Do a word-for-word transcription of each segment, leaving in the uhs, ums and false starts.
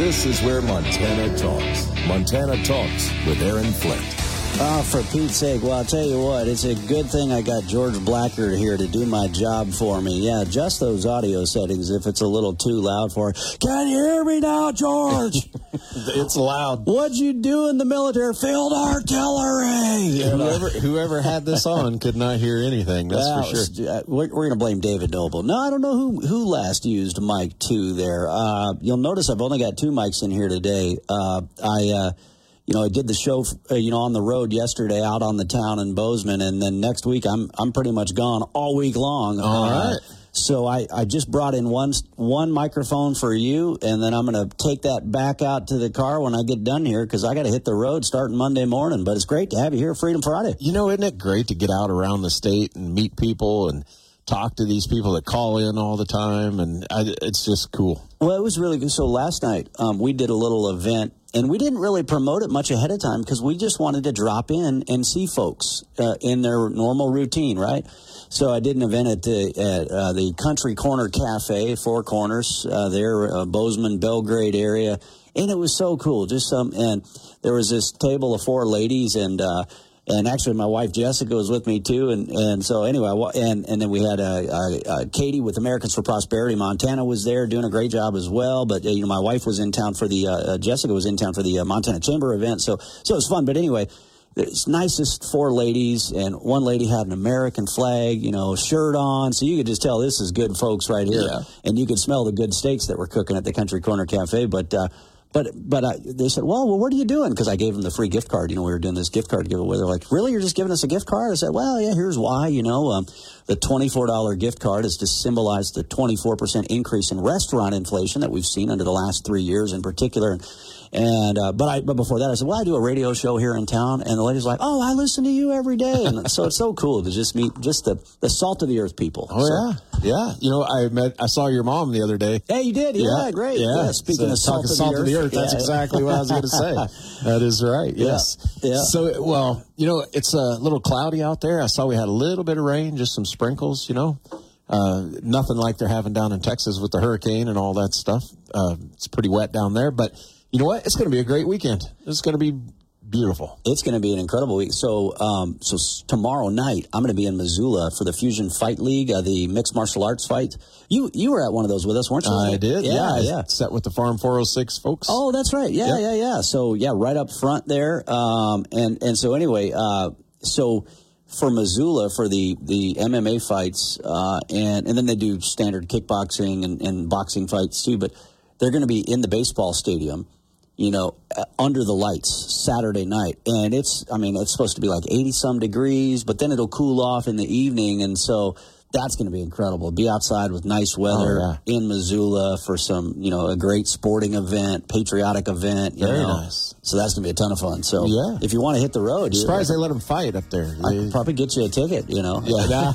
This is where Montana talks. Montana Talks with Aaron Flint. Oh, for Pete's sake. Well, I'll tell you what, it's a good thing I got George Blackard here to do my job for me. Yeah, just those audio settings if it's a little too loud for it. Can you hear me now, George? It's loud. What'd you do in the military? Field artillery! You know? Whoever, whoever had this on could not hear anything, that's Well, for sure. uh, We're, we're going to blame David Noble. No, I don't know who, who last used mic two there. Uh, you'll notice I've only got two mics in here today. Uh, I... Uh, You know, I did the show, uh, you know, on the road yesterday out on the town in Bozeman, and then next week I'm I'm pretty much gone all week long. All uh, right. So I, I just brought in one one microphone for you, and then I'm going to take that back out to the car when I get done here because I got to hit the road starting Monday morning. But it's great to have you here, Freedom Friday. You know, isn't it great to get out around the state and meet people and talk to these people that call in all the time, and I, it's just cool. Well, it was really good. So last night um, we did a little event. And we didn't really promote it much ahead of time because we just wanted to drop in and see folks uh, in their normal routine, right? So I did an event at the, at, uh, the Country Corner Cafe, Four Corners, uh, there, uh, Bozeman, Belgrade area. And it was so cool. Just some, and there was this table of four ladies, and uh, and actually my wife Jessica was with me too. And, and so anyway, and, and then we had uh, uh, Katie with Americans for Prosperity. Montana was there doing a great job as well. But, uh, you know, my wife was in town for the, uh, uh, Jessica was in town for the uh, Montana Chamber event. So, so it was fun. But anyway, it's nicest four ladies, and one lady had an American flag, you know, shirt on. So you could just tell this is good folks right here. Yeah. And you could smell the good steaks that were cooking at the Country Corner Cafe. But, uh, But but uh, they said, well, well, what are you doing? Because I gave them the free gift card. You know, we were doing this gift card giveaway. They're like, really? You're just giving us a gift card? I said, well, yeah, here's why. You know, um, the twenty-four dollars gift card is to symbolize the twenty-four percent increase in restaurant inflation that we've seen under the last three years in particular. And, and uh, but I but before that, I said, well, I do a radio show here in town. And the lady's like, oh, I listen to you every day. And so it's so cool to just meet just the, the salt of the earth people. Oh, so, yeah. Yeah. You know, I met, I saw your mom the other day. Hey, you did? Yeah, Yeah, great. yeah. Yeah, speaking So, of salt, of, salt the of the earth, earth, that's yeah. exactly what I was going to say. That is right. Yes. Yeah. Yeah. So, well, you know, it's a little cloudy out there. I saw we had a little bit of rain, just some sprinkles, you know. Uh, nothing like they're having down in Texas with the hurricane and all that stuff. Uh, it's pretty wet down there. But you know what? It's going to be a great weekend. It's going to be beautiful. It's going to be an incredible week. So, um, so s- tomorrow night, I'm going to be in Missoula for the Fusion Fight League, uh, the mixed martial arts fight. You you were at one of those with us, weren't you? I did. Yeah, Yeah. I yeah. sat with the Farm four oh six folks. Oh, that's right. Yeah, Yep. yeah, yeah. So, yeah, right up front there. Um, and and so anyway, uh, so for Missoula for the the M M A fights, uh, and and then they do standard kickboxing and, and boxing fights too. But they're going to be in the baseball stadium, you know, uh, under the lights Saturday night. And it's, I mean, it's supposed to be like eighty some degrees, but then it'll cool off in the evening. And so that's going to be incredible. Be outside with nice weather Oh, yeah. in Missoula for some, you know, a great sporting event, patriotic event. You Very know. nice. So that's going to be a ton of fun. So Yeah. if you want to hit the road, you- Surprised they let them fight up there. I They- could probably get you a ticket, you know.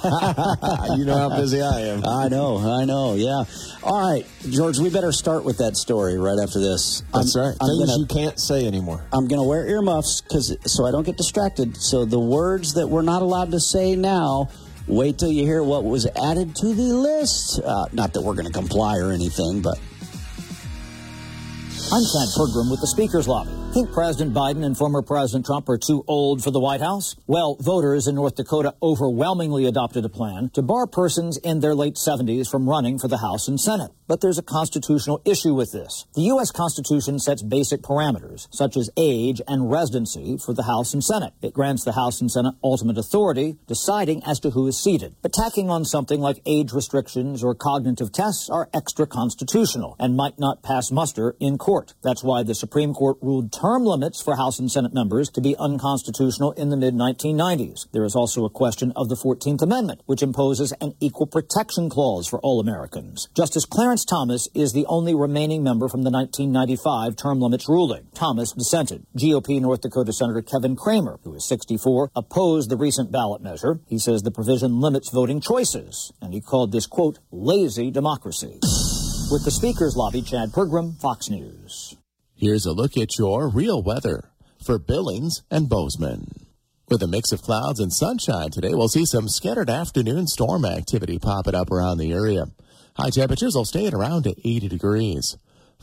Yeah. You know how busy I am. I know, I know, yeah. All right, George, we better start with that story right after this. That's I'm, right. I'm Things gonna, you can't say anymore. I'm going to wear earmuffs cause, so I don't get distracted. So the words that we're not allowed to say now, wait till you hear what was added to the list. Uh, not that we're going to comply or anything, but... I'm Chad Pergram with the Speaker's Lobby. Think President Biden and former President Trump are too old for the White House? Well, voters in North Dakota overwhelmingly adopted a plan to bar persons in their late seventies from running for the House and Senate. But there's a constitutional issue with this. The U S Constitution sets basic parameters, such as age and residency for the House and Senate. It grants the House and Senate ultimate authority, deciding as to who is seated. But tacking on something like age restrictions or cognitive tests are extra constitutional and might not pass muster in court. That's why the Supreme Court ruled term limits for House and Senate members to be unconstitutional in the mid nineteen nineties. There is also a question of the fourteenth Amendment, which imposes an equal protection clause for all Americans. Justice Clarence Thomas is the only remaining member from the nineteen ninety-five term limits ruling. Thomas dissented. G O P North Dakota Senator Kevin Kramer, who is sixty-four, opposed the recent ballot measure. He says the provision limits voting choices, and he called this, quote, lazy democracy. With the Speaker's Lobby, Chad Pergram, Fox News. Here's a look at your real weather for Billings and Bozeman. With a mix of clouds and sunshine today, we'll see some scattered afternoon storm activity popping up around the area. High temperatures will stay at around eighty degrees.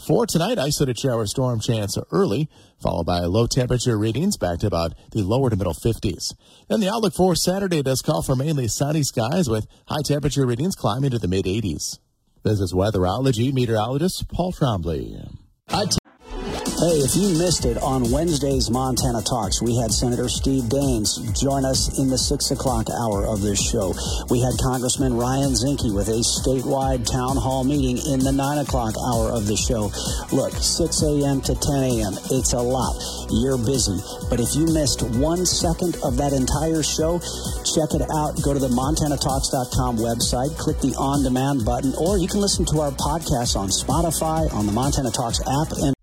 For tonight, isolated shower storm chance early, followed by low temperature readings back to about the lower to middle fifties. Then the outlook for Saturday does call for mainly sunny skies with high temperature readings climbing to the mid eighties. This is weatherology meteorologist Paul Trombley. I t- Hey, if you missed it, on Wednesday's Montana Talks, we had Senator Steve Daines join us in the six o'clock hour of this show. We had Congressman Ryan Zinke with a statewide town hall meeting in the nine o'clock hour of the show. Look, six a.m. to ten a.m., it's a lot. You're busy. But if you missed one second of that entire show, check it out. Go to the montana talks dot com website, click the on-demand button, or you can listen to our podcast on Spotify, on the Montana Talks app, and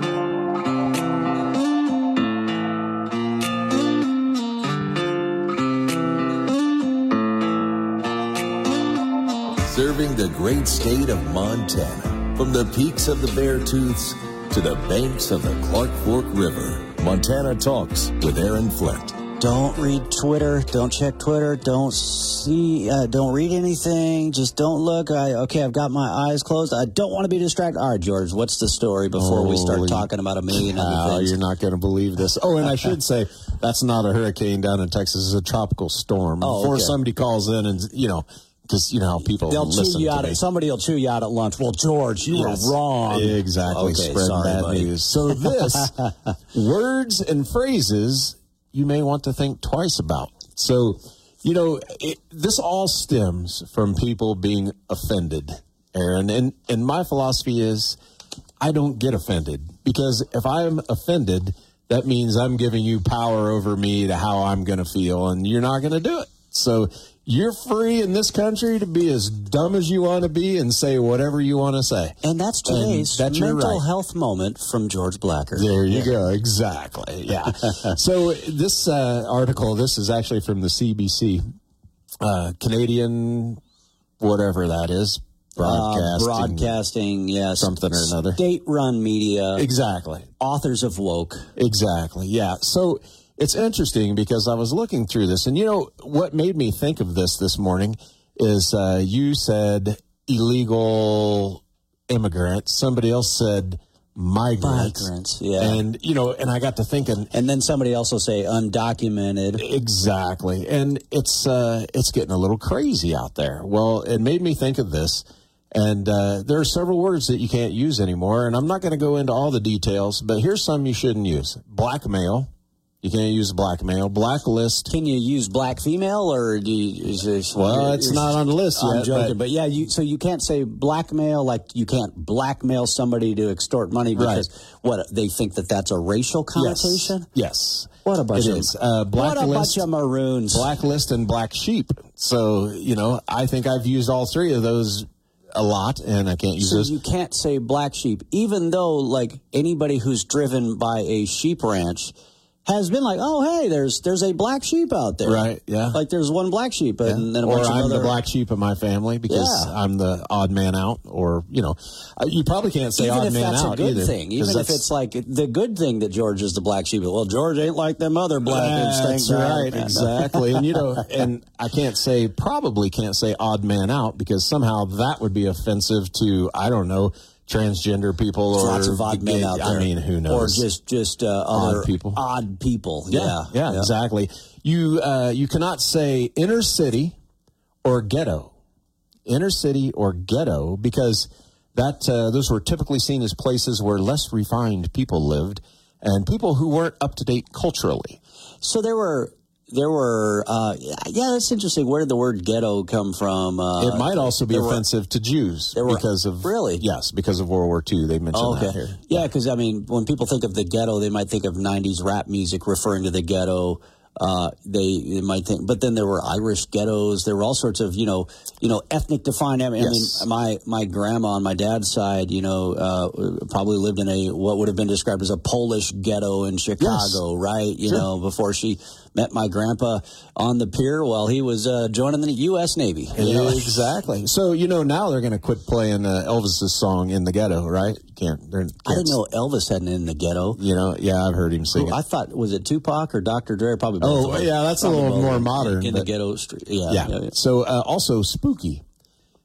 serving the great state of Montana. From the peaks of the Beartooths to the banks of the Clark Fork River, Montana Talks with Aaron Flint. don't read Twitter. Don't check Twitter. Don't see, uh, don't read anything. Just don't look. I, okay, I've got my eyes closed. I don't want to be distracted. All right, George, what's the story before Holy we start talking about a million other cow, things? You're not going to believe this. Oh, and I should say, that's not a hurricane down in Texas. It's a tropical storm. Oh, Before okay. somebody calls in and, you know, because you know how people They'll listen chew you to out. me. At, somebody will chew you out at lunch. Well, George, you Yes. were wrong. Exactly. Okay, Spread sorry, bad buddy. news. So this, words and phrases you may want to think twice about. So, you know, it, this all stems from people being offended, Aaron. And, and my philosophy is I don't get offended, because if I'm offended, that means I'm giving you power over me to how I'm going to feel, and you're not going to do it. So you're free in this country to be as dumb as you want to be and say whatever you want to say. And that's today's And that's your mental right. health moment from George Blacker. There you go. Exactly. Yeah. So this uh, article, this is actually from the C B C, uh, Canadian, whatever that is, broadcasting. Uh, broadcasting, yes. Something or another. State-run media. Exactly. Authors of woke. Exactly. Yeah. So it's interesting because I was looking through this, and you know what made me think of this this morning is uh, you said illegal immigrants. Somebody else said migrants. Migrants, yeah. And, you know, and I got to thinking. And then somebody else will say undocumented. Exactly. And it's uh, it's getting a little crazy out there. Well, it made me think of this. And uh, there are several words that you can't use anymore. And I'm not going to go into all the details, but here's some you shouldn't use. Blackmail. You can't use blackmail. Blacklist. Can you use black female, or do you? Is this, Well, it's not on the list I'm yet, joking, but- but, yeah, you. So you can't say blackmail, like you can't blackmail somebody to extort money because what they think that that's a racial connotation. Yes. What a bunch It of is. Uh, what a bunch blacklist, of maroons. blacklist and black sheep. So, you know, I think I've used all three of those a lot, and I can't use So those. you can't say black sheep, even though like anybody who's driven by a sheep ranch has been like, oh, hey, there's there's a black sheep out there. Right, yeah. Like there's one black sheep, and Yeah. then a or bunch I'm of other... the black sheep of my family because Yeah. I'm the odd man out, or, you know, uh, you probably can't say Even odd if man that's out a good either. thing, 'cause even if that's- it's like the good thing that George is the black sheep. Well, George ain't like them other black That's things. right, exactly. And, you know, and I can't say, probably can't say odd man out because somehow that would be offensive to, I don't know, transgender people or Lots of odd men out there. I mean, who knows? Or just just uh, Odd other people. Odd people. yeah, Yeah, yeah, exactly. You uh, you cannot say inner city or ghetto, inner city or ghetto, because that uh, those were typically seen as places where less refined people lived and people who weren't up to date culturally. So there were. There were, uh, yeah, that's interesting. Where did the word ghetto come from? Uh, It might also be there were- offensive to Jews there were- because of really? yes, because of World War Two. They mentioned Oh, okay. that here. Yeah, because I mean, when people think of the ghetto, they might think of nineties rap music referring to the ghetto. Uh, they, they might think, but then there were Irish ghettos. There were all sorts of, you know, you know, ethnic defined. I mean, Yes. I mean, my my grandma on my dad's side, you know, uh, probably lived in a what would have been described as a Polish ghetto in Chicago, right? You Sure. know, before she met my grandpa on the pier while he was uh, joining the U S Navy. You know? Exactly. So you know now they're going to quit playing uh, Elvis's song "In the Ghetto," right? You can't. Can't I didn't know Elvis had an In the Ghetto. You know, yeah, I've heard him sing it. I thought, was it Tupac or Doctor Dre? Probably both. Oh, of them. yeah, that's a Probably little both more of them. modern, In, in the but- ghetto street. Yeah. Yeah. yeah, yeah. So uh, also spooky.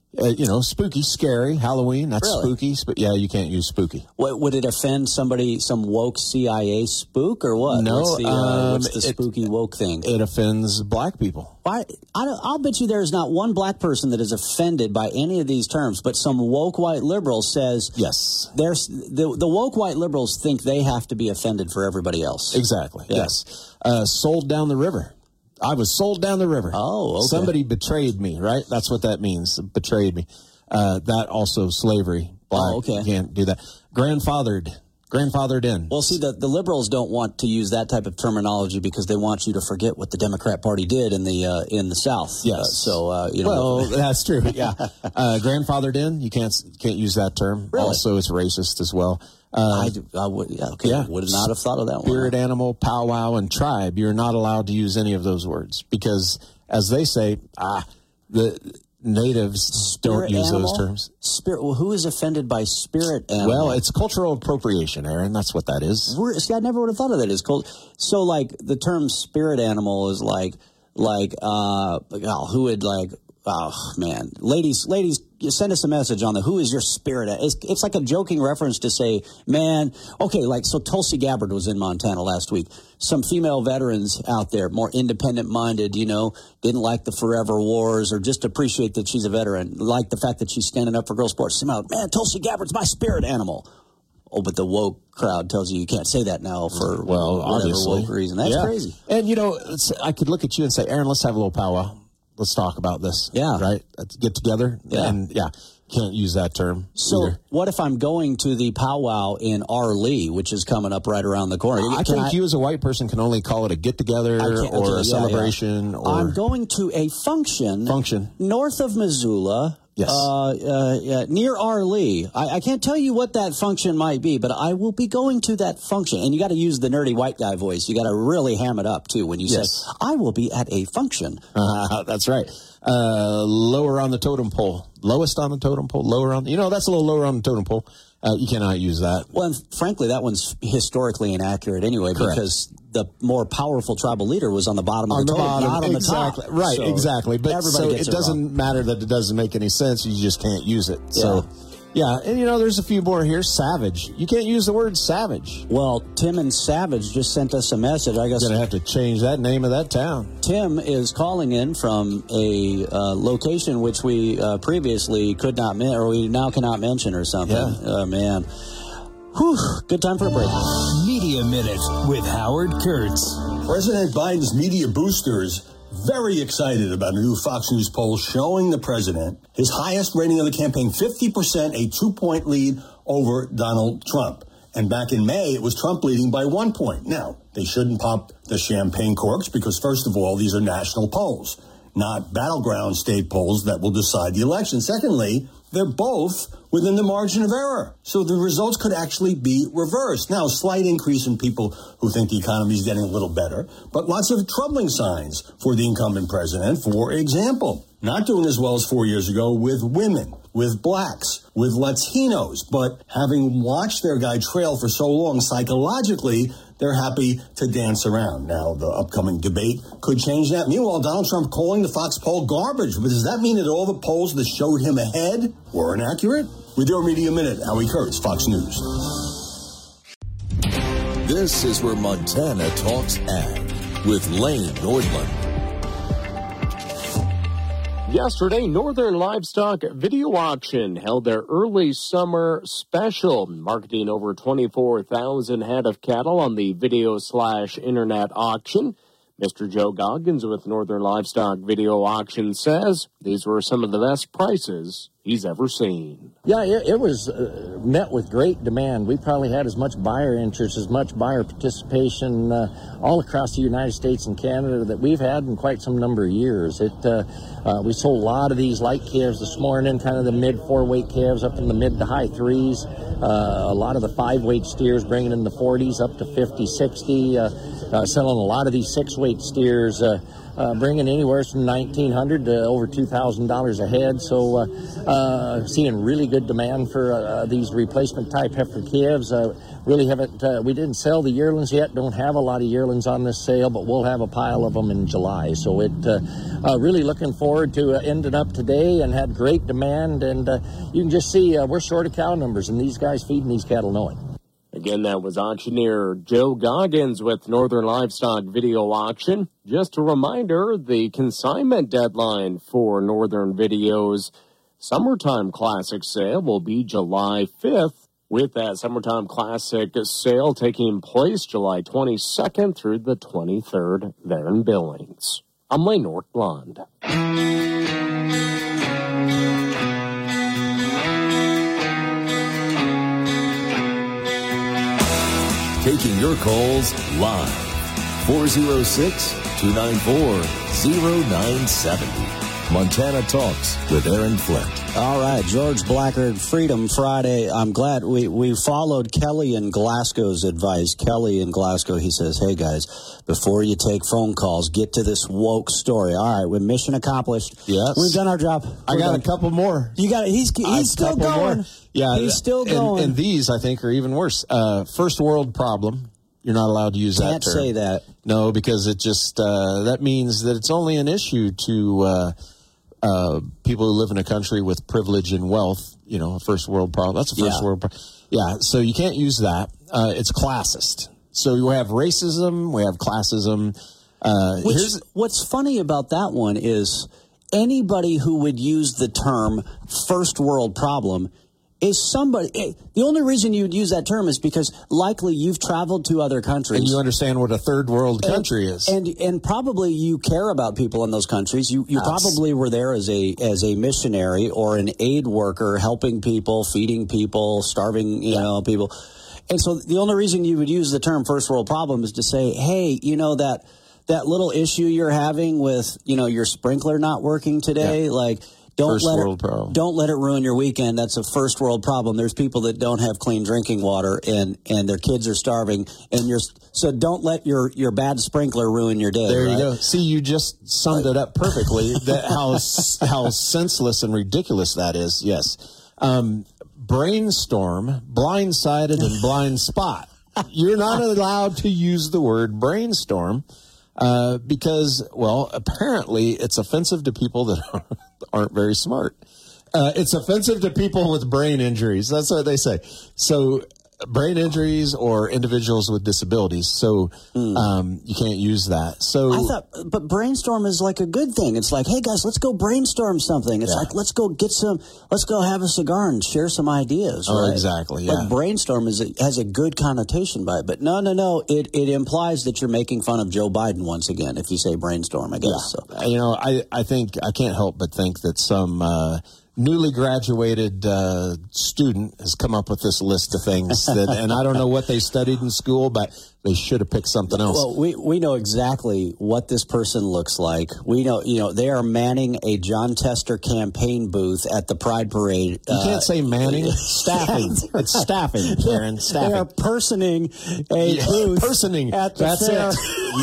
Uh, you know, spooky, scary, Halloween, that's Really? spooky, but yeah, you can't use spooky. What, would it offend somebody, some woke C I A spook, or what? No, what's the, uh, um, what's the it- spooky woke thing? It offends black people. Why, I don't, I'll bet you there is not one black person that is offended by any of these terms, but some woke white liberal says Yes. there's the, the woke white liberals think they have to be offended for everybody else. Exactly, Yeah. yes. Uh, sold down the river. I was sold down the river. Oh, okay. Somebody betrayed me, right? That's what that means, betrayed me. Uh, that also slavery. Black, Oh, okay. You can't do that. Grandfathered. Grandfathered in. Well, see, the, the liberals don't want to use that type of terminology because they want you to forget what the Democrat Party did in the uh, in the South. Yes. Uh, so, uh, you know. Well, that's true. Yeah. Uh, grandfathered in. You can't can't use that term. Really? Also, it's racist as well. Uh, I, do, I would, yeah, okay, yeah. would not have thought of that one. Spirit animal, powwow, and tribe. You're not allowed to use any of those words because, as they say, ah, the natives don't Spirit use animal? those terms. Spirit. Well, who is offended by spirit animal? Well, it's cultural appropriation, Aaron. That's what that is. We're, see, I never would have thought of that as cold. So, like, the term spirit animal is like, like, uh, oh, who would like, oh man, ladies, ladies, send us a message on the who is your spirit. It's, it's like a joking reference to say, man, okay, like, so Tulsi Gabbard was in Montana last week. Some female veterans out there, more independent minded, you know, didn't like the forever wars or just appreciate that she's a veteran, like the fact that she's standing up for girls sports. Somehow, man, Tulsi Gabbard's my spirit animal. Oh, but the woke crowd tells you you can't say that now for Well, whatever obviously. woke reason. That's Yeah. crazy. And, you know, it's, I could look at you and say, Aaron, let's have a little powwow. Let's talk about this. Yeah. Right? Let's get together. Yeah. And, yeah, can't use that term So either. what if I'm going to the powwow in R. Lee, which is coming up right around the corner? I Can think you as a white person can only call it a get-together I can't- or okay, a yeah, celebration yeah. or I'm going to a function. function. North of Missoula. Yes. Uh, uh, yeah, near R. Lee. I, I can't tell you what that function might be, but I will be going to that function. And you got to use the nerdy white guy voice. You got to really ham it up, too, when you Yes. say, I will be at a function. Uh, that's right. Uh, lower on the totem pole. Lowest on the totem pole. Lower on, you know, that's a little lower on the totem pole. Uh, you cannot use that. Well, and frankly, that one's historically inaccurate anyway, Correct. because the more powerful tribal leader was on the bottom On of the, the totem, bottom, not on exactly. the top. Right, So exactly. But everybody so gets it it doesn't wrong. matter that it doesn't make any sense. You just can't use it. So, yeah. And, you know, there's a few more here. Savage. You can't use the word savage. Well, Tim and Savage just sent us a message. I guess You're going to have to change that name of that town. Tim is calling in from a uh, location which we uh, previously could not, men- or we now cannot mention or something. Yeah. Oh, man. Whew, good time for a break. Media Minute with Howard Kurtz. President Biden's media boosters very excited about a new Fox News poll showing the president his highest rating of the campaign, fifty percent, a two-point lead over Donald Trump. And back in May, it was Trump leading by one point. Now, they shouldn't pop the champagne corks because, first of all, these are national polls, not battleground state polls that will decide the election. Secondly, they're both within the margin of error. So the results could actually be reversed. Now, a slight increase in people who think the economy is getting a little better, but lots of troubling signs for the incumbent president. For example, not doing as well as four years ago with women, with blacks, with Latinos, but having watched their guy trail for so long, psychologically, they're happy to dance around. Now, the upcoming debate could change that. Meanwhile, Donald Trump calling the Fox poll garbage. But does that mean that all the polls that showed him ahead were inaccurate? With your Media Minute, Howie Kurtz, Fox News. This is where Montana talks ag with Lane Nordlund. Yesterday, Northern Livestock Video Auction held their early summer special, marketing over twenty-four thousand head of cattle on the video slash internet auction. Mister Joe Goggins with Northern Livestock Video Auction says these were some of the best prices he's ever seen. Yeah, it, it was uh, met with great demand. We probably had as much buyer interest, as much buyer participation uh, all across the United States and Canada that we've had in quite some number of years. It uh, uh, we sold a lot of these light calves this morning, kind of the mid four-weight calves up in the mid to high threes. Uh, a lot of the five-weight steers bringing in the forties up to fifty, sixty. Uh, uh, selling a lot of these six-weight steers uh, uh, bringing anywhere from nineteen hundred dollars to over two thousand dollars a head. So uh, uh, seeing really good demand for uh, these replacement type heifer calves. Uh, really haven't, uh, we didn't sell the yearlings yet, don't have a lot of yearlings on this sale, but we'll have a pile of them in July. So it uh, uh, really looking forward to uh, ending up today, and had great demand. And uh, you can just see uh, we're short of cow numbers, and these guys feeding these cattle know it. Again, that was auctioneer Joe Goggins with Northern Livestock Video Auction. Just a reminder, the consignment deadline for Northern Video's Summertime Classic sale will be July fifth, with that Summertime Classic sale taking place July twenty-second through the twenty-third there in Billings. I'm Lane Nordblond. Taking your calls live. four oh six, two nine four, oh nine seven oh. Montana Talks with Aaron Flint. All right, George Blackard, Freedom Friday. I'm glad we, we followed Kelly in Glasgow's advice. Kelly in Glasgow, he says, hey, guys, before you take phone calls, get to this woke story. All right, we're mission accomplished. Yes. We've done our job. I We're got done. a couple more. You got it. He's, he's still going. More. Yeah, he's still going. And, and these, I think, are even worse. Uh, first world problem. You're not allowed to use Can't that term. say that. No, because it just, uh, that means that it's only an issue to uh, uh, people who live in a country with privilege and wealth. You know, a first world problem. That's a first Yeah. world problem. Yeah, so you can't use that. Uh, it's classist. So we have racism, we have classism. Uh, Which, here's, what's funny about that one is anybody who would use the term first world problem is somebody. The only reason you would use that term is because likely you've traveled to other countries. and you understand what a third world country and, is. And and probably you care about people in those countries. You you Yes. probably were there as a as a missionary or an aid worker, helping people, feeding people, starving you Yeah. know people. And so the only reason you would use the term first world problem is to say, hey, you know that that little issue you're having with you know your sprinkler not working today, Yeah. like. Don't First let world it, problem. Don't let it ruin your weekend. That's a first world problem. There's people that don't have clean drinking water, and, and their kids are starving. And you're so don't let your, your bad sprinkler ruin your day. There you right? go. See, you just summed it up perfectly. That how how senseless and ridiculous that is. Yes, um, brainstorm, blindsided, and blind spot. You're not allowed to use the word brainstorm. Uh, because, well, apparently it's offensive to people that aren't very smart. Uh, it's offensive to people with brain injuries. That's what they say. So brain injuries or individuals with disabilities. So um, you can't use that. So I thought, but brainstorm is like a good thing. It's like, hey guys, let's go brainstorm something. It's Yeah. like, let's go get some, let's go have a cigar and share some ideas. Oh, right? exactly, Like yeah. brainstorm is a, has a good connotation by it, but no, no, no. It it implies that you're making fun of Joe Biden once again if you say brainstorm. I guess so. you know, I, I think I can't help but think that some uh, newly graduated uh, student has come up with this list of things that, and I don't know what they studied in school, but they should have picked something else. Well, we, we know exactly what this person looks like. We know, you know, they are manning a John Tester campaign booth at the Pride Parade. You uh, can't say manning. Staffing. It's staffing, Karen. Staffing. They are personing a Yeah, booth. personing. at the That's fair. it.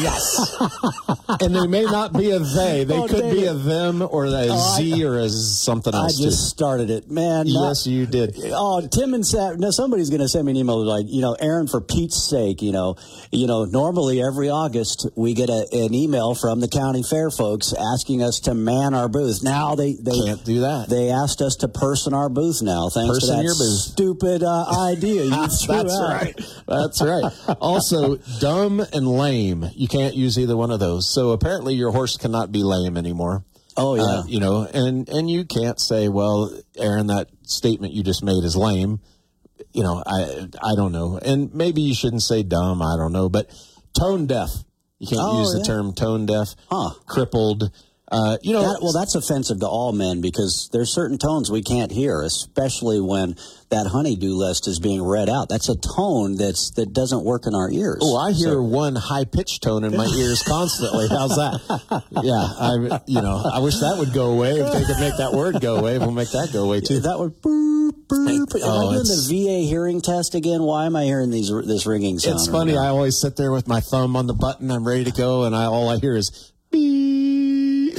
Yes. And they may not be a they. They Oh, could be David. a them or a Oh, Z I- or a something I else, just too. started it, man. not- Yes, you did. Oh, Tim and Sam. No, somebody's going to send me an email like, you know, Aaron, for Pete's sake, you know, you know, normally every August we get a, an email from the county fair folks asking us to man our booth. Now they they Can't do that. They asked us to person our booth now. Thanks Person to that your booth. stupid uh, idea you threw That's out. right. That's right. Also, dumb and lame. You can't use either one of those. So apparently your horse cannot be lame anymore. Oh yeah. Uh, you know, and, and you can't say, well, Aaron, that statement you just made is lame. You know, I I don't know. And maybe you shouldn't say dumb, I don't know. But tone deaf. You can't Oh, use the yeah. term tone deaf. Huh. Crippled. Uh, you know, That, well, that's offensive to all men because there's certain tones we can't hear, especially when that honeydew list is being read out. That's a tone that's that doesn't work in our ears. oh, I hear So- one high pitched tone in my ears constantly. How's that? Yeah, I you know, I wish that would go away. If they could make that word go away, we'll make that go away too. that would. Boop, boop. Am Oh, I doing it's- the V A hearing test again? Why am I hearing these this ringing sound? It's right funny. now? I always sit there with my thumb on the button. I'm ready to go, and I all I hear is beep.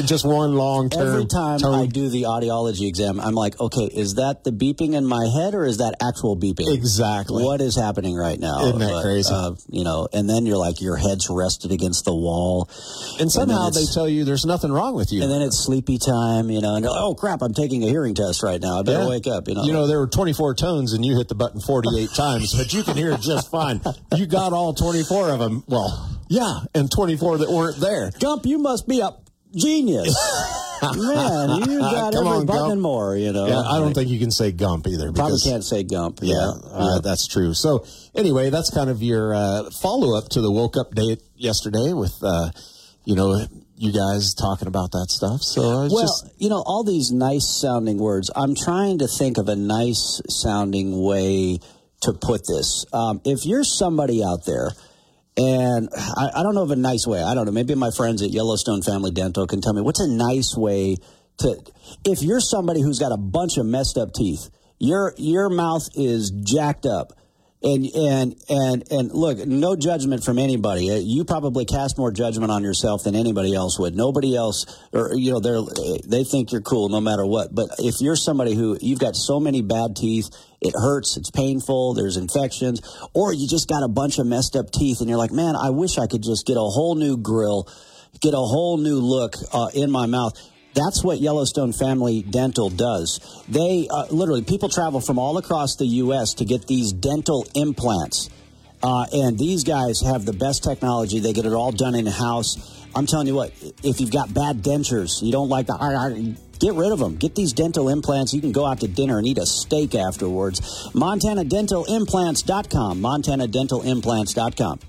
just one long term. Every time tone. I do the audiology exam, I'm like, okay, is that the beeping in my head or is that actual beeping? Exactly. What is happening right now? Isn't that but, crazy? Uh, you know, and then you're like, your head's rested against the wall. And somehow and they tell you there's nothing wrong with you. And then it's sleepy time, you know, and oh, crap, I'm taking a hearing test right now. I better Yeah. wake up, you know. You know, there were twenty-four tones and you hit the button forty-eight times, but you can hear it just fine. You got all twenty-four of them. Well, yeah, and twenty-four that weren't there. Gump, you must be a genius. Man, you got Come every on, button Gump. and more, you know. Yeah, I don't Like, think you can say Gump either. Probably because- can't say Gump. Yeah, Yeah, uh, yeah. that's true. So anyway, that's kind of your uh, follow-up to the woke up date yesterday with, uh, you know, you guys talking about that stuff. So it's Well, just you know, all these nice sounding words. I'm trying to think of a nice sounding way to put this. Um, if you're somebody out there, and I, I don't know of a nice way. I don't know. Maybe my friends at Yellowstone Family Dental can tell me what's a nice way to. If you're somebody who's got a bunch of messed up teeth, your your mouth is jacked up. And and and and look, no judgment from anybody. You probably cast more judgment on yourself than anybody else would. Nobody else, or you know, they they think you're cool no matter what. But if you're somebody who you've got so many bad teeth, it hurts, it's painful, there's infections, or you just got a bunch of messed up teeth, and you're like, man, I wish I could just get a whole new grill, get a whole new look uh, in my mouth. That's what Yellowstone Family Dental does. They uh, literally, people travel from all across the U S to get these dental implants. Uh, and these guys have the best technology. They get it all done in-house. I'm telling you what, if you've got bad dentures, you don't like the... Get rid of them. Get these dental implants. You can go out to dinner and eat a steak afterwards. Montana Dental Implants dot com. Montana Dental Implants dot com.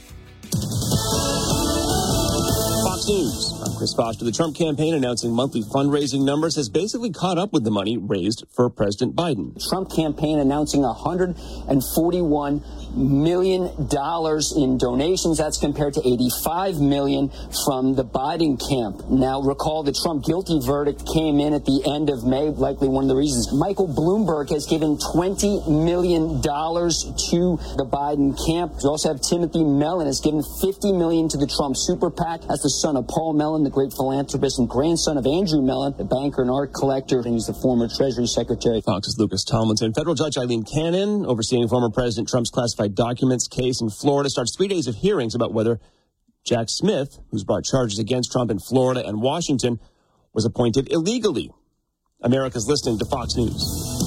Fox News. I'm Chris Foster. The Trump campaign announcing monthly fundraising numbers has basically caught up with the money raised for President Biden. Trump campaign announcing one hundred forty-one million dollars in donations. That's compared to eighty-five million dollars from the Biden camp. Now, recall the Trump guilty verdict came in at the end of May, likely one of the reasons. Michael Bloomberg has given twenty million dollars to the Biden camp. We also have Timothy Mellon has given fifty million dollars to the Trump super PAC. That's the son of Paul Mellon, the great philanthropist and grandson of Andrew Mellon, the banker and art collector, and he's the former Treasury Secretary. Fox's Lucas Tomlinson. Federal Judge Eileen Cannon, overseeing former President Trump's classified documents case in Florida, starts three days of hearings about whether Jack Smith, who's brought charges against Trump in Florida and Washington, was appointed illegally. America's listening to Fox News.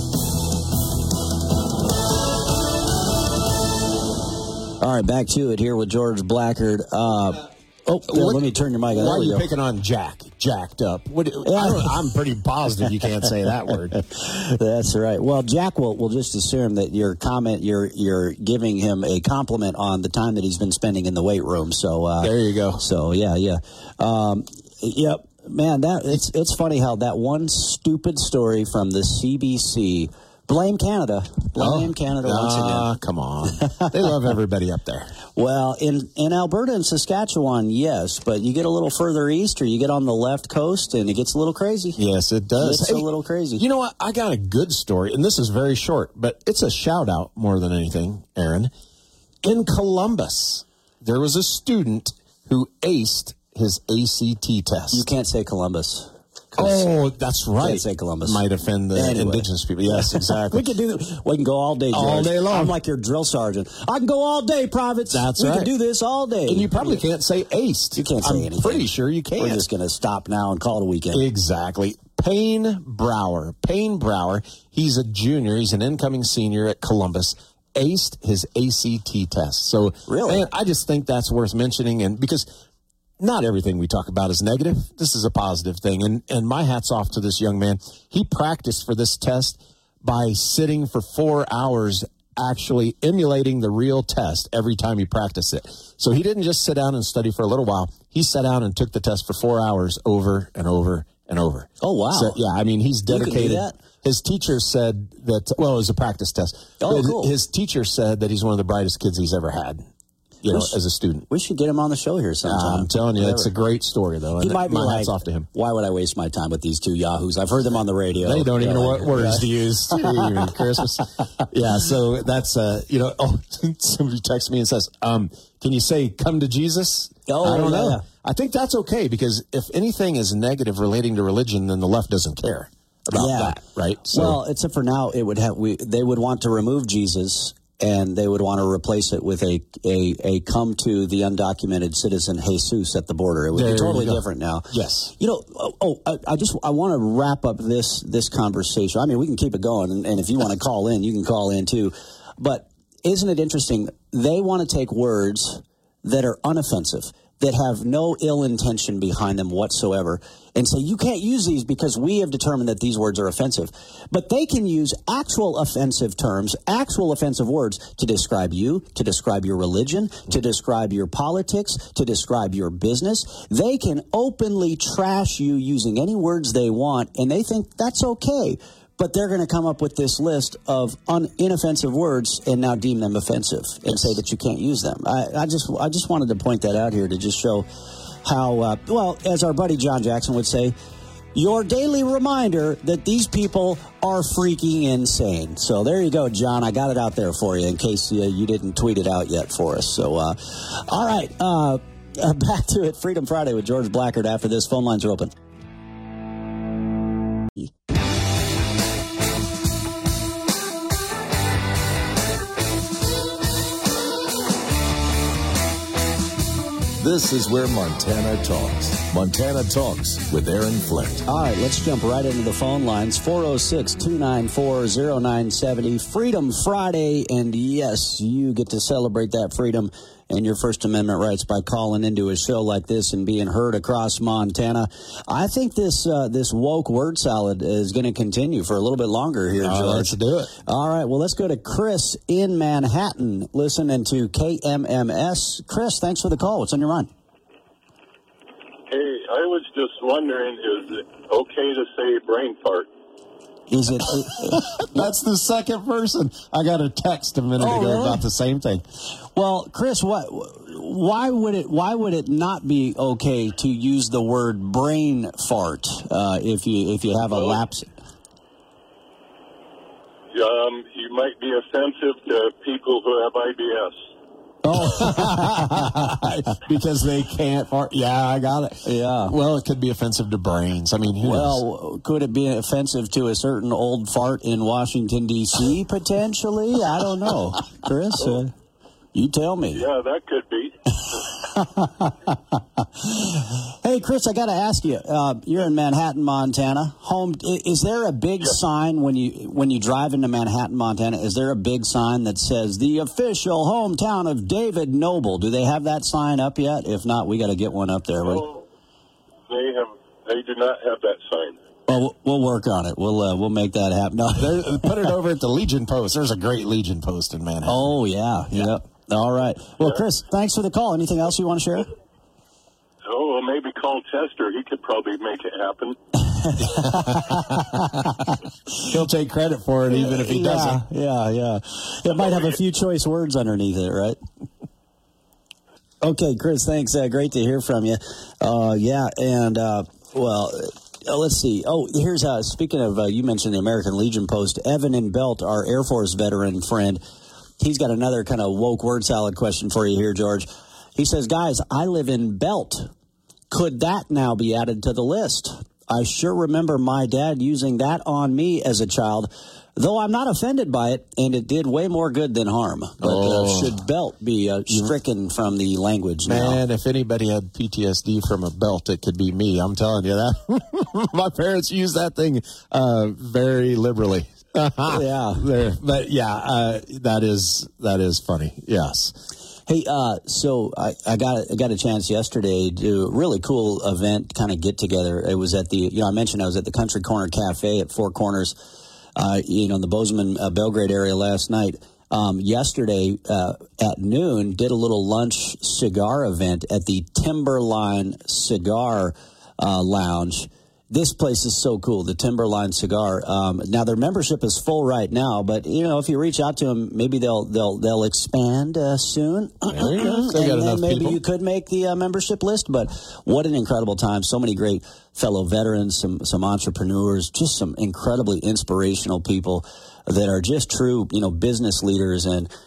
All right, back to it here with George Blackard. Uh, oh, yeah, What- let me turn your mic on. Why There are we you go. picking on Jack? Jacked up. What, I don't, I'm pretty positive you can't say that word. That's right. Well, Jack will will just assume that your comment, you're you're giving him a compliment on the time that he's been spending in the weight room. So uh, There you go. So yeah, yeah, um, yep, man. That it's it's funny how that one stupid story from the C B C. Blame Canada. Blame Oh, Canada once ah, again. come on. They love everybody up there. Well, in, in Alberta and Saskatchewan, yes, but you get a little further east or you get on the left coast and it gets a little crazy. Yes, it does. It's a little crazy. You know what? I got a good story, and this is very short, but it's a shout out more than anything, Aaron. In Columbus, there was a student who aced his A C T test. You can't say Columbus. Oh, that's right. Can't say Columbus. Might offend the Anyway. indigenous people. Yes, exactly. We can do. We can go all day, George. All day long. I'm like your drill sergeant. I can go all day, privates. That's we right. can do this all day. And you probably can't say aced. You can't say I'm anything. pretty sure you can't. We're just going to stop now and call it a weekend. Exactly. Payne Brower. Payne Brower. He's a junior. He's an incoming senior at Columbus. Aced his A C T test. So, Really? man, I just think that's worth mentioning, and because not everything we talk about is negative. This is a positive thing. And and my hat's off to this young man. He practiced for this test by sitting for four hours actually emulating the real test every time he practiced it. So he didn't just sit down and study for a little while. He sat down and took the test for four hours over and over and over. Oh, wow. So, yeah, I mean, he's You can do dedicated. that? His teacher said that, well, it was a practice test. Oh, his, cool. his teacher said that he's one of the brightest kids he's ever had, you know, We should- as a student. We should get him on the show here sometime. I'm telling you, Whatever. it's a great story, though. He And might be my like, hat's off to him. why would I waste my time with these two yahoos? I've heard them on the radio. They don't even know They're what like, words yeah. to use. Even Christmas. Yeah, so that's, uh, you know, oh, somebody texts me and says, um, can you say, come to Jesus? Oh, I don't yeah, know. yeah. I think that's okay, because if anything is negative relating to religion, then the left doesn't care about yeah. that, right? So, well, except for now, it would have we they would want to remove Jesus, and they would want to replace it with a a, a come to the undocumented citizen Jesus at the border. It would there be totally different now. Yes. You know, oh, oh I, I just I want to wrap up this this conversation. I mean, we can keep it going, and, and if you want to call in, you can call in too. But isn't it interesting? They want to take words that are unoffensive, that have no ill intention behind them whatsoever, and say, you can't use these because we have determined that these words are offensive. But they can use actual offensive terms, actual offensive words to describe you, to describe your religion, to describe your politics, to describe your business. They can openly trash you using any words they want, and they think that's okay. But they're going to come up with this list of un- inoffensive words and now deem them offensive and yes. say that you can't use them. I, I just I just wanted to point that out here to just show how, uh, well, as our buddy John Jackson would say, your daily reminder that these people are freaking insane. So there you go, John. I got it out there for you in case uh, you didn't tweet it out yet for us. So, uh, all right, uh, uh, back to it. Freedom Friday with George Blackard. After this, phone lines are open. This is where Montana talks. Montana Talks with Aaron Flint. All right, let's jump right into the phone lines. four oh six, two nine four, oh nine seven oh. Freedom Friday, and yes, you get to celebrate that freedom and your First Amendment rights by calling into a show like this and being heard across Montana. I think this uh, this woke word salad is going to continue for a little bit longer here, George. Uh, let's do it. All right, well, let's go to Chris in Manhattan, listening to K M M S. Chris, thanks for the call. What's on your mind? Hey, I was just wondering, is it okay to say brain fart? Is it? That's the second person. I got a text a minute oh, ago really? about the same thing. Well, Chris, what? Why would it? Why would it not be okay to use the word brain fart uh, if you if you have a well, lapse? Um, you might be offensive to people who have I B S. Oh, because they can't fart. Yeah, I got it. Yeah. Well, it could be offensive to brains. I mean, who well, knows? Could it be offensive to a certain old fart in Washington, D C, potentially? I don't know. Chris, uh, you tell me. Yeah, that could be. Hey, Chris, I got to ask you. Uh, you're in Manhattan, Montana. Home. Is there a big yeah. sign when you when you drive into Manhattan, Montana? Is there a big sign that says the official hometown of David Noble? Do they have that sign up yet? If not, we got to get one up there. No, they have. They do not have that sign. Well, we'll work on it. We'll uh, we'll make that happen. No. Put it over at the Legion Post. There's a great Legion Post in Manhattan. Oh yeah, yeah. Yep. All right. Well, Chris, thanks for the call. Anything else you want to share? Oh, well, maybe call Chester. He could probably make it happen. He'll take credit for it, even if he yeah, doesn't. Yeah, yeah. It might have a few choice words underneath it, right? Okay, Chris, thanks. Uh, great to hear from you. Uh, yeah, and, uh, well... Uh, let's see. Oh, here's, uh, speaking of, uh, you mentioned the American Legion Post, Evan in Belt, our Air Force veteran friend, he's got another kind of woke word salad question for you here, George. He says, guys, I live in Belt. Could that now be added to the list? I sure remember my dad using that on me as a child, though I'm not offended by it, and it did way more good than harm. But oh. uh, should Belt be uh, stricken from the language now? Man, if anybody had P T S D from a belt, it could be me. I'm telling you that. My parents used that thing uh, very liberally. Yeah. There. But, yeah, uh, that is that is funny. Yes. Hey, uh, so I, I got I got a chance yesterday to do a really cool event, kind of get together. It was at the, you know, I mentioned I was at the Country Corner Cafe at Four Corners, uh, you know, in the Bozeman, uh, Belgrade area last night. Um, yesterday uh, at noon, did a little lunch cigar event at the Timberline Cigar uh, Lounge. This place is so cool, the Timberline Cigar. Um, now their membership is full right now, but you know if you reach out to them, maybe they'll they'll they'll expand uh, soon. There you go. They and got then enough maybe people. you could make the uh, membership list. But what an incredible time! So many great fellow veterans, some some entrepreneurs, just some incredibly inspirational people that are just true, you know, business leaders and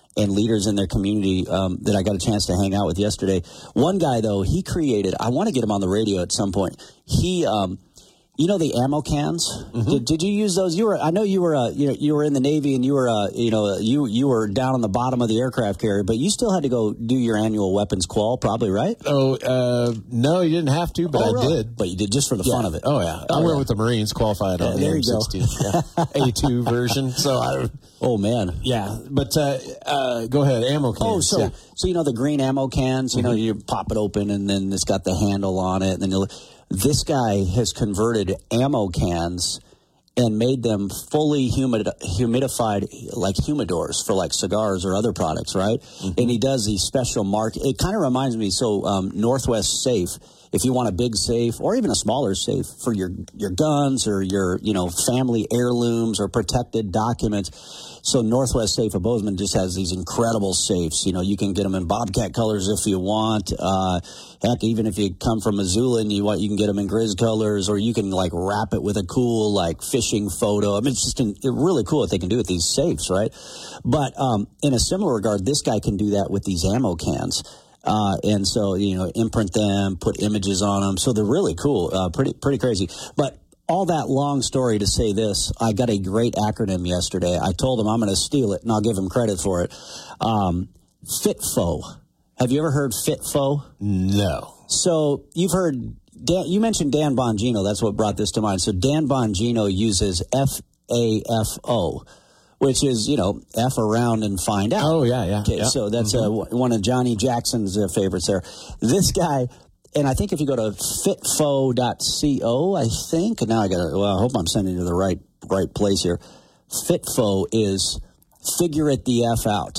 and leaders in their community um, that I got a chance to hang out with yesterday. One guy, though, he created, I want to get him on the radio at some point. He, um, you know, the ammo cans. Mm-hmm. Did, did you use those? You were, I know you were, uh, you know, you were in the Navy, and you were, uh, you know, you you were down on the bottom of the aircraft carrier, but you still had to go do your annual weapons qual, probably, right? Oh, uh, no, you didn't have to, but oh, I really? did. But you did just for the yeah. fun of it. Oh yeah, oh, I went yeah. with the Marines, qualified yeah, on the M sixteen, yeah. A two version. So I. Oh man, yeah. But uh, uh, go ahead, ammo cans. Oh, so yeah. so you know the green ammo cans. You mm-hmm. know, you pop it open, and then it's got the handle on it, and then you. This guy has converted ammo cans and made them fully humid, humidified, like humidors for like cigars or other products, right? Mm-hmm. And he does these special mark. It kind of reminds me, so um, Northwest Safe, if you want a big safe or even a smaller safe for your your guns or your, you know, family heirlooms or protected documents. So Northwest Safe of Bozeman just has these incredible safes. You know, you can get them in Bobcat colors if you want. Uh, heck, even if you come from Missoula and you want, you can get them in Grizz colors, or you can like wrap it with a cool like fishing photo. I mean, it's just an, it really cool what they can do with these safes, right? But um, in a similar regard, this guy can do that with these ammo cans. Uh, and so, you know, imprint them, put images on them. So they're really cool, uh, pretty, pretty crazy. But all that long story to say this, I got a great acronym yesterday. I told him I'm going to steal it, and I'll give him credit for it. Um, FITFO. Have you ever heard FITFO? No. So you've heard, Dan, you mentioned Dan Bongino. That's what brought this to mind. So Dan Bongino uses F A F O, which is, you know, F around and find out. Oh, yeah, yeah. Okay, yeah. so that's mm-hmm. uh, one of Johnny Jackson's uh, favorites there. This guy... And I think if you go to fitfo dot co, I think, and now I got to, well, I hope I'm sending you to the right right place here. FITFO is figure it the F out.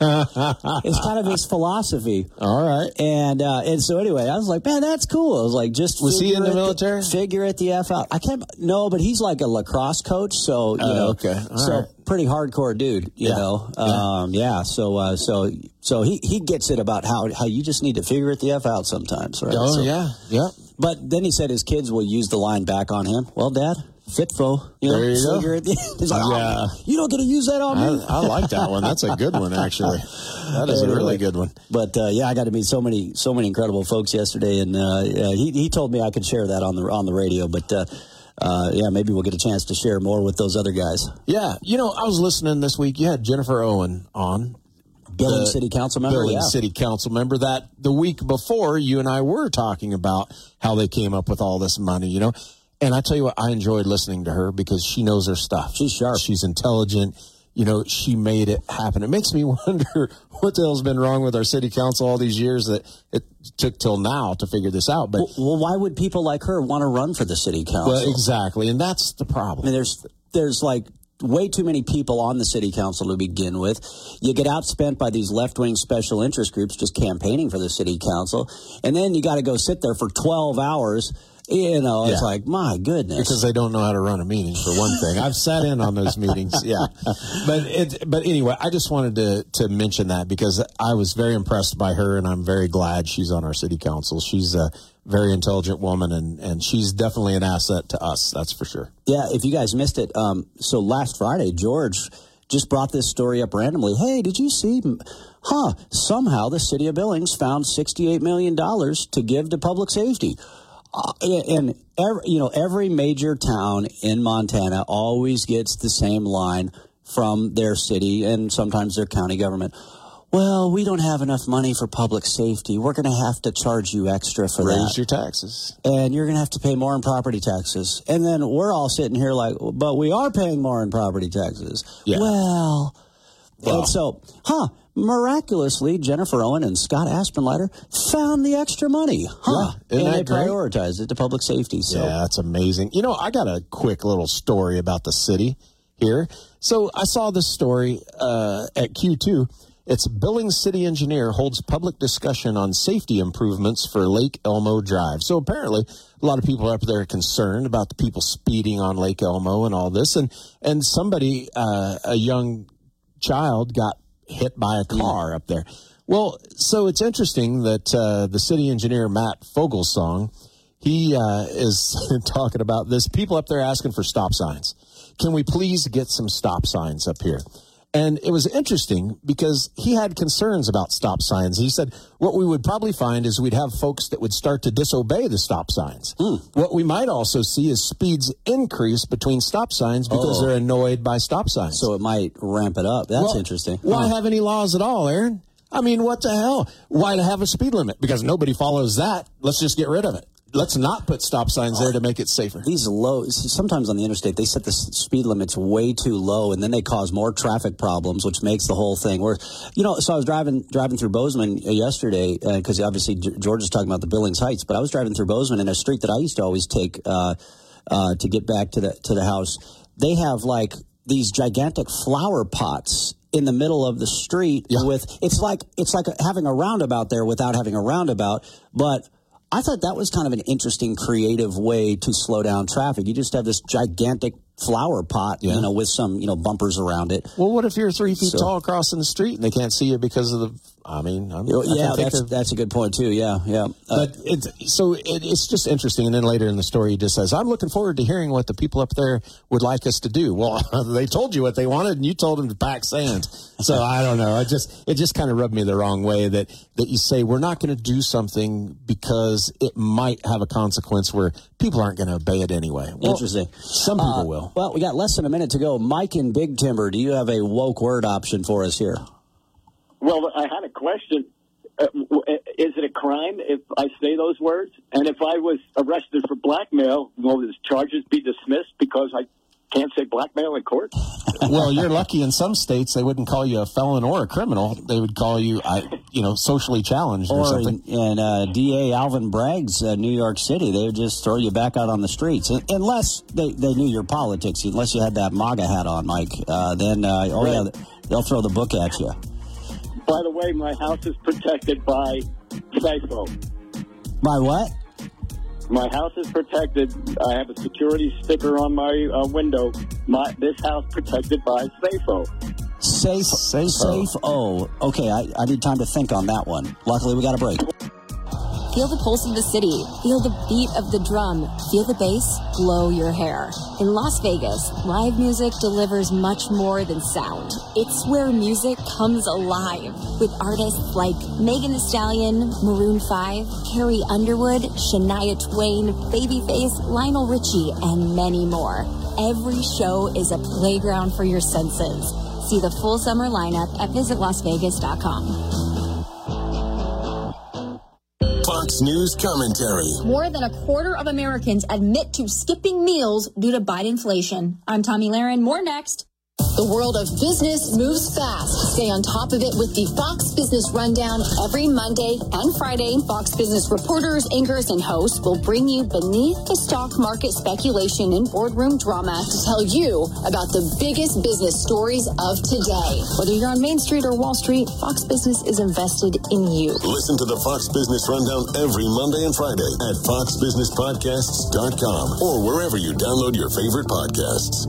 It's kind of his philosophy. All right. And uh, and so anyway, I was like, man, that's cool. I was like, just was he in the military? The, figure it the F out. I can't, no, but he's like a lacrosse coach, so, you uh, know. Okay. All so right. Pretty hardcore dude, you yeah. know. Yeah. Um, yeah. So uh, so so he, he gets it about how how you just need to figure it the F out sometimes, right? Oh so, yeah, yeah. But then he said his kids will use the line back on him. Well, Dad, FITFO. You know, there you go. Figure it. He's like, yeah. oh, you don't get to use that on me. I, I like that one. That's a good one, actually. That is a really good one. But uh, yeah, I got to meet so many so many incredible folks yesterday, and uh, yeah, he he told me I could share that on the on the radio, but. Uh, Uh, yeah, maybe we'll get a chance to share more with those other guys. Yeah, you know, I was listening this week. You had Jennifer Owen on. Billings City Council member, Billings yeah. City Council member that the week before you and I were talking about how they came up with all this money, you know. And I tell you what, I enjoyed listening to her because she knows her stuff. She's sharp. She's intelligent. You know, she made it happen. It makes me wonder what the hell's been wrong with our city council all these years that it took till now to figure this out. But well, well why would people like her want to run for the city council? Well, exactly, and that's the problem. I mean, there's there's like way too many people on the city council to begin with. You get outspent by these left-wing special interest groups just campaigning for the city council, and then you got to go sit there for twelve hours. You know, it's yeah. like, my goodness. Because they don't know how to run a meeting, for one thing. I've sat in on those meetings, yeah. But it, but anyway, I just wanted to, to mention that because I was very impressed by her, and I'm very glad she's on our city council. She's a very intelligent woman, and, and she's definitely an asset to us, that's for sure. Yeah, if you guys missed it, um, so last Friday, George just brought this story up randomly. Hey, did you see, huh, somehow the city of Billings found sixty-eight million dollars to give to public safety. Uh, and every, you know, every major town in Montana always gets the same line from their city and sometimes their county government. Well, we don't have enough money for public safety. We're going to have to charge you extra for Raise that. Raise your taxes. And you're going to have to pay more in property taxes. And then we're all sitting here like, but we are paying more in property taxes. Yeah. Well, well. And so, huh. Miraculously, Jennifer Owen and Scott Aspenleiter found the extra money, huh? Yeah, and they great? prioritized it to public safety. So. Yeah, that's amazing. You know, I got a quick little story about the city here. So I saw this story uh, at Q two. It's Billings City Engineer holds public discussion on safety improvements for Lake Elmo Drive. So apparently, a lot of people up there are concerned about the people speeding on Lake Elmo and all this. And, and somebody, uh, a young child, got hit by a car yeah. up there. Well, so it's interesting that uh, the city engineer, Matt Fogelsong, he uh, is talking about this. People up there asking for stop signs. Can we please get some stop signs up here? And it was interesting because he had concerns about stop signs. He said what we would probably find is we'd have folks that would start to disobey the stop signs. Mm. What we might also see is speeds increase between stop signs because Oh. they're annoyed by stop signs. So it might ramp it up. That's Well, interesting. Why Huh. have any laws at all, Aaron? I mean, what the hell? Why to have a speed limit? Because nobody follows that. Let's just get rid of it. Let's not put stop signs there to make it safer. These low, sometimes on the interstate, they set the s- speed limits way too low, and then they cause more traffic problems, which makes the whole thing worse. You know, so I was driving driving through Bozeman uh, yesterday, because uh, obviously G- George is talking about the Billings Heights, but I was driving through Bozeman in a street that I used to always take uh, uh, to get back to the to the house. They have like these gigantic flower pots in the middle of the street Yeah. with it's like it's like having a roundabout there without having a roundabout, but I thought that was kind of an interesting, creative way to slow down traffic. You just have this gigantic flower pot, Yeah. you know, with some, you know, bumpers around it. Well, what if you're three feet So- tall crossing the street and they can't see you because of the? I mean, I'm, Oh, I can yeah, think that's, of- that's a good point, too. Yeah, yeah. Uh, But it's so it, it's just interesting. And then later in the story, he just says, "I'm looking forward to hearing what the people up there would like us to do." Well, they told you what they wanted, and you told them to pack sand. So I don't know. I just it just kind of rubbed me the wrong way that that you say we're not going to do something because it might have a consequence where people aren't going to obey it anyway. Well, Interesting. Some people Uh, will. Well, we got less than a minute to go. Mike in Big Timber, do you have a woke word option for us here? Well, I had a question. Uh, w- is it a crime if I say those words? And if I was arrested for blackmail, will the charges be dismissed because I can't say blackmail in court? Well, you're lucky. In some states, they wouldn't call you a felon or a criminal. They would call you, I, you know, socially challenged or, Or something. in, in uh, D A Alvin Bragg's uh, New York City, they would just throw you back out on the streets. Un- Unless they, they knew your politics, unless you had that MAGA hat on, Mike. Uh, then, uh, oh, yeah, they'll throw the book at you. By the way, my house is protected by SAFO. By what? My house is protected. I have a security sticker on my uh, window. My This house protected by SAFO. Safe, Safe-o. safe. Oh, okay. I, I need time to think on that one. Luckily, we got a break. Feel the pulse of the city. Feel the beat of the drum. Feel the bass blow your hair. In Las Vegas, live music delivers much more than sound. It's where music comes alive with artists like Megan Thee Stallion, Maroon five, Carrie Underwood, Shania Twain, Babyface, Lionel Richie, and many more. Every show is a playground for your senses. See the full summer lineup at visit las vegas dot com. Fox News commentary. More than a quarter of Americans admit to skipping meals due to Bidenflation. I'm Tommy Lahren. More next. The world of business moves fast. Stay on top of it with the Fox Business Rundown every Monday and Friday. Fox Business reporters, anchors, and hosts will bring you beneath the stock market speculation and boardroom drama to tell you about the biggest business stories of today. Whether you're on Main Street or Wall Street, Fox Business is invested in you. Listen to the Fox Business Rundown every Monday and Friday at fox business podcasts dot com or wherever you download your favorite podcasts.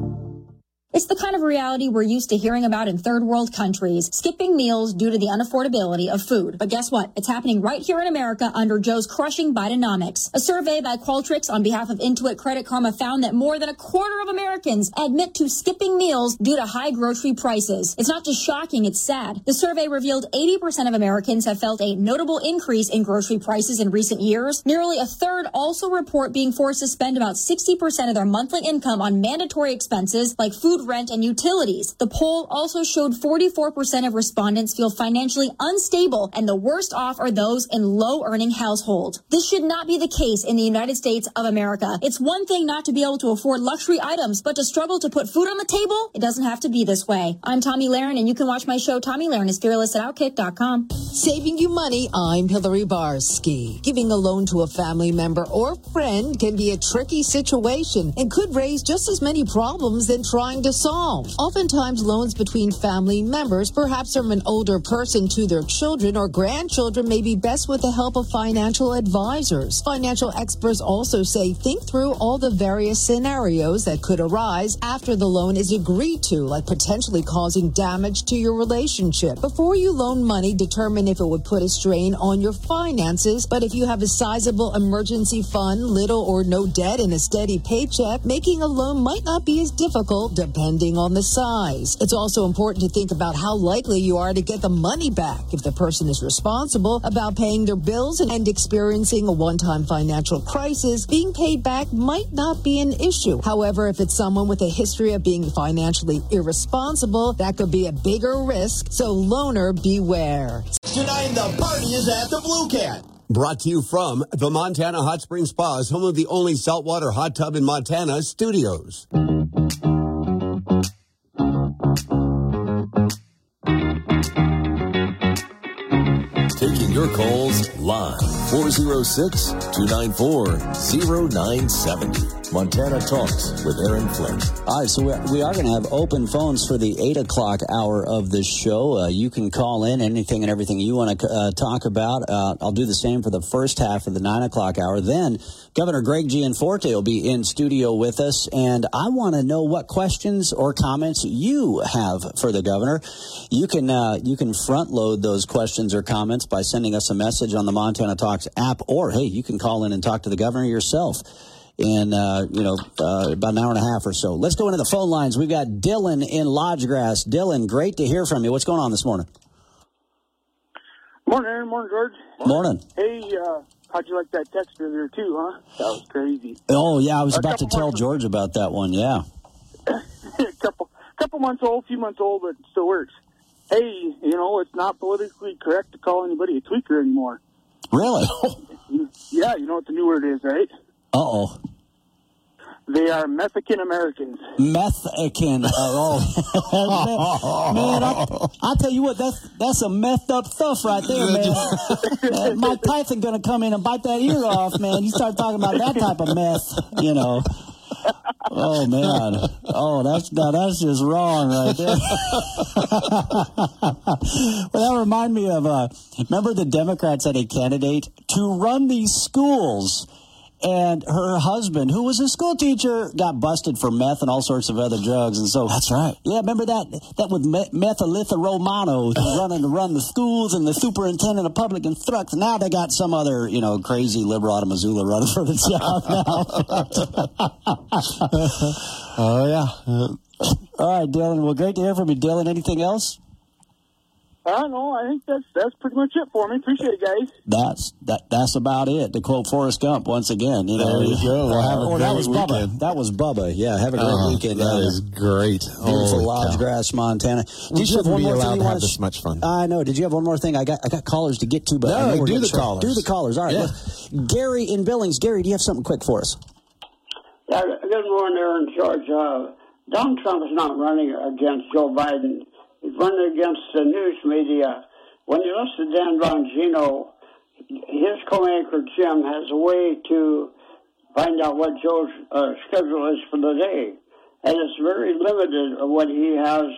It's the kind of reality we're used to hearing about in third world countries, skipping meals due to the unaffordability of food. But guess what? It's happening right here in America under Joe's crushing Bidenomics. A survey by Qualtrics on behalf of Intuit Credit Karma found that more than a quarter of Americans admit to skipping meals due to high grocery prices. It's not just shocking, it's sad. The survey revealed eighty percent of Americans have felt a notable increase in grocery prices in recent years. Nearly a third also report being forced to spend about sixty percent of their monthly income on mandatory expenses like food, rent, and utilities. The poll also showed forty-four percent of respondents feel financially unstable, and the worst off are those in low-earning households. This should not be the case in the United States of America. It's one thing not to be able to afford luxury items, but to struggle to put food on the table, it doesn't have to be this way. I'm Tommy Lahren, and you can watch my show, Tommy Lahren is Fearless at Outkick dot com. Saving you money, I'm Hillary Barsky. Giving a loan to a family member or friend can be a tricky situation and could raise just as many problems than trying to solve. Oftentimes, loans between family members, perhaps from an older person to their children or grandchildren, may be best with the help of financial advisors. Financial experts also say think through all the various scenarios that could arise after the loan is agreed to, like potentially causing damage to your relationship. Before you loan money, determine if it would put a strain on your finances. But if you have a sizable emergency fund, little or no debt, and a steady paycheck, making a loan might not be as difficult depending depending on the size. It's also important to think about how likely you are to get the money back. If the person is responsible about paying their bills and experiencing a one-time financial crisis, being paid back might not be an issue. However, if it's someone with a history of being financially irresponsible, that could be a bigger risk. So loaner, beware. Tonight, the party is at the Blue Cat. Brought to you from the Montana Hot Spring Spas, home of the only saltwater hot tub in Montana, Studios. Taking your calls live. four oh six, two nine four, oh nine seven oh. Montana Talks with Aaron Flint. All right, so we are, we are going to have open phones for the eight o'clock hour of this show. Uh, you can call in anything and everything you want to uh, talk about. Uh, I'll do the same for the first half of the nine o'clock hour. Then Governor Greg Gianforte will be in studio with us, and I want to know what questions or comments you have for the governor. You can uh, you can front load those questions or comments by sending us a message on the Montana Talks app, or, hey, you can call in and talk to the governor yourself in, uh, you know, uh, about an hour and a half or so. Let's go into the phone lines. We've got Dylan in Lodgegrass. Dylan, great to hear from you. What's going on this morning? Morning, Aaron. Morning, George. Morning. Hey, uh, how'd you like that text earlier, too, huh? That was crazy. Oh, yeah, I was a about to tell months, George about that one, yeah. a couple, couple months old, few months old, but it still works. Hey, you know, it's not politically correct to call anybody a tweaker anymore. Really? Yeah, you know what the new word is, right? Uh-oh. They are Mexican Americans. Mexican. Uh, oh, man, I, I tell you what, that's that's some messed up stuff right there, man. uh, Mike Tyson gonna come in and bite that ear off, man. You start talking about that type of mess, you know. Oh man! Oh, that's now that's just wrong right there. Well, that remind me of uh, remember the Democrats had a candidate to run these schools. And her husband, who was a school teacher, got busted for meth and all sorts of other drugs. And so that's right. Yeah, remember that that with Methalitha Romano running to run the schools and the superintendent of public instruction. Now they got some other, you know, crazy liberal out of Missoula running for the job now. Oh yeah. All right, Dylan. Well, great to hear from you, Dylan. Anything else? I don't know. I think that's that's pretty much it for me. Appreciate it, guys. That's that. That's about it. To quote Forrest Gump once again. You know, there you go. Well, have a oh, great that was weekend. Bubba. That was Bubba. Yeah, have a great oh, weekend. That uh, is great. Beautiful Oh, Lodgegrass, Montana. We Did you have shouldn't one be more allowed thing you to have want this much fun. I know. Did you have one more thing? I got I got callers to get to, but No, I know we're do getting the short. callers. Do the callers. All right. Yeah. Well, Gary in Billings. Gary, do you have something quick for us? Yeah, good morning, Aaron George. Uh, Donald Trump is not running against Joe Biden. He's running against the news media. When you listen to Dan Bongino, his co-anchor Jim has a way to find out what Joe's uh, schedule is for the day. And it's very limited of what he has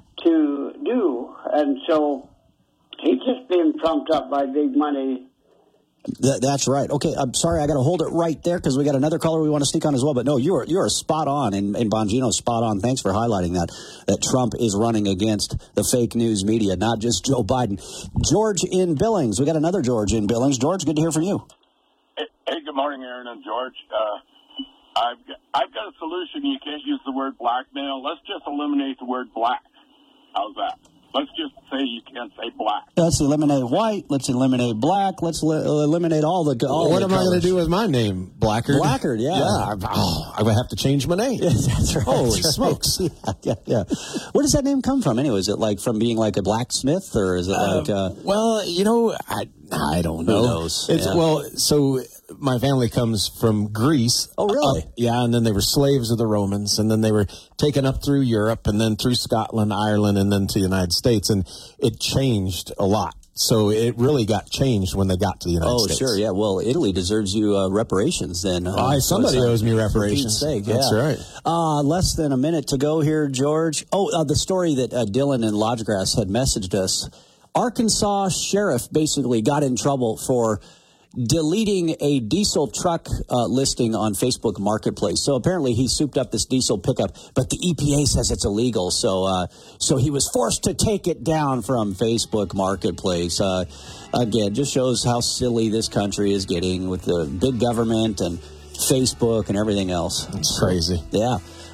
to do. And so he's just being trumped up by big money. Th- that's right. Okay, I'm sorry, I got to hold it right there because we got another caller we want to sneak on as well. But no, you're you're spot on, and, and Bongino's spot on. Thanks for highlighting that, that Trump is running against the fake news media, not just Joe Biden. George in Billings. We got another George in Billings. George, good to hear from you. Hey, hey good morning, Aaron and George. Uh, I've, got, I've got a solution. You can't use the word blackmail. Let's just eliminate the word black. How's that? Let's just say you can't say black. Let's eliminate white. Let's eliminate black. Let's li- eliminate all the. All what the am colors. I going to do with my name? Blackard? Blackard, yeah. Yeah. I, oh, I'm going to have to change my name. Yes, that's right. Holy that's smokes. Right. Yeah, yeah, yeah. Where does that name come from anyway? Is it like from being like a blacksmith or is it uh, like. Uh, well, you know, I I don't know. Who knows? It's, yeah. Well, so my family comes from Greece. Oh, really? Uh, yeah, and then they were slaves of the Romans, and then they were taken up through Europe, and then through Scotland, Ireland, and then to the United States, and it changed a lot. So it really got changed when they got to the United oh, States. Oh, sure, yeah. Well, Italy deserves you uh, reparations then. Uh, uh, somebody so owes me reparations. For Pete's sake, That's yeah. right. Uh, less than a minute to go here, George. Oh, uh, the story that uh, Dylan in Lodgegrass had messaged us. Arkansas sheriff basically got in trouble for deleting a diesel truck uh, listing on Facebook Marketplace. So apparently he souped up this diesel pickup, but the E P A says it's illegal. So uh, so he was forced to take it down from Facebook Marketplace. Uh, again, just shows how silly this country is getting with the big government and Facebook and everything else. It's crazy. Yeah.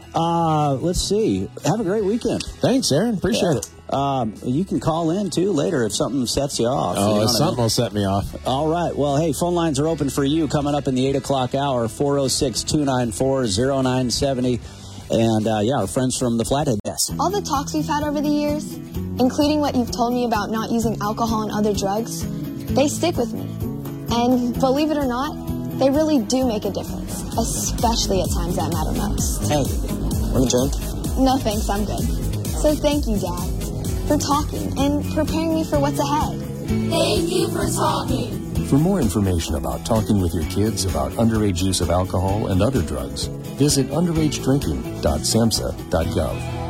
Uh, let's see. Have a great weekend. Thanks, Aaron. Appreciate yeah. it. Um, you can call in, too, later if something sets you off. Oh, you know something I mean? will set me off. All right. Well, hey, phone lines are open for you coming up in the eight o'clock hour, four oh six, two nine four, oh nine seven oh. And, uh, yeah, our friends from the Flathead Desk. All the talks we've had over the years, including what you've told me about not using alcohol and other drugs, they stick with me. And believe it or not, they really do make a difference, especially at times that matter most. Hey, want a drink? No thanks, I'm good. So thank you, Dad, for talking and preparing me for what's ahead. Thank you for talking. For more information about talking with your kids about underage use of alcohol and other drugs, visit underage drinking dot samhsa dot gov.